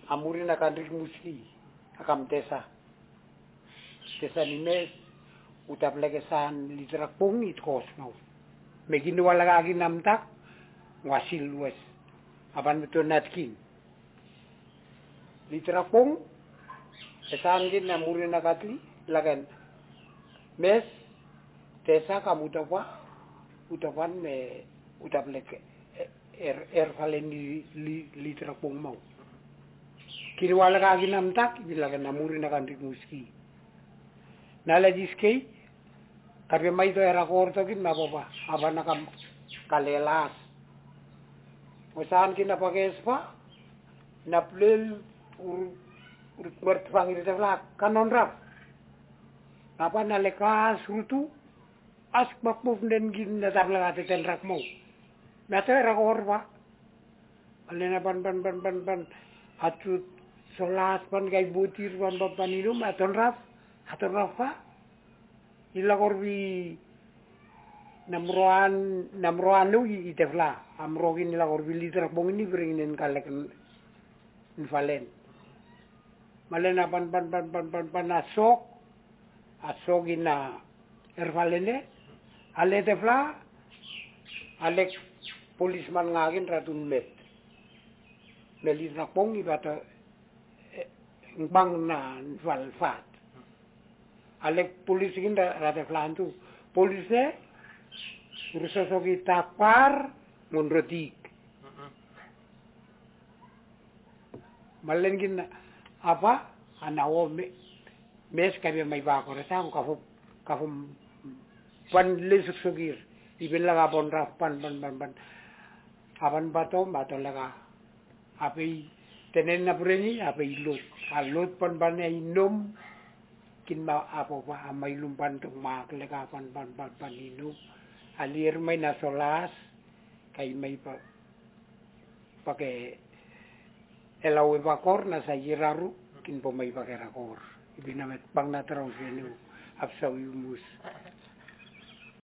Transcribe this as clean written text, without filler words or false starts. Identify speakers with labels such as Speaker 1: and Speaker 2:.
Speaker 1: amurin akan muski akam tesa nimes utap legesan litrak pung it kosno megin wala kagi namtak wasil wes apan betul natkin litrak pung esan gin amurin akatli lagan mes tesa kamu utapan utap leke valen litrak pung mau kini wala kagi namtak bilagan namurin akan muski nala jiskei tapi mai to era korto kin na papa apa nakam kalelas usahan kin apa kespa na plel urut bertfangir tevla kanon rap apa na lekas rutu ask bakpuf den gin na tabla ate ten rak mau na to era korpa alena ban atut solas pan gai butir pan bapan inum aton rafa ila korbi namroan lu itefla amrogin ila korbi liter bong ini beringin kalek valen malena pan asok ina ervalene ale tefla alek polisman ngagin ratun met melis nakpong ibata bang na valfat alek polis ginda rata flantu polisnya urusosok tapar monrotik malen gin apa anawo mes kabe mai ba ko rasa ko kafum pan lesuk sugir ibel laga bon rapan ban apan bato laga api tenen na pureni api lot pan ban inom kin ma apo pa may lumpan tung maklega pan inum alir may nasolas kay may pake elaw bakor na sa yiraru kin po may pakerakor ibinamet pang natraw sinu apsaw yumus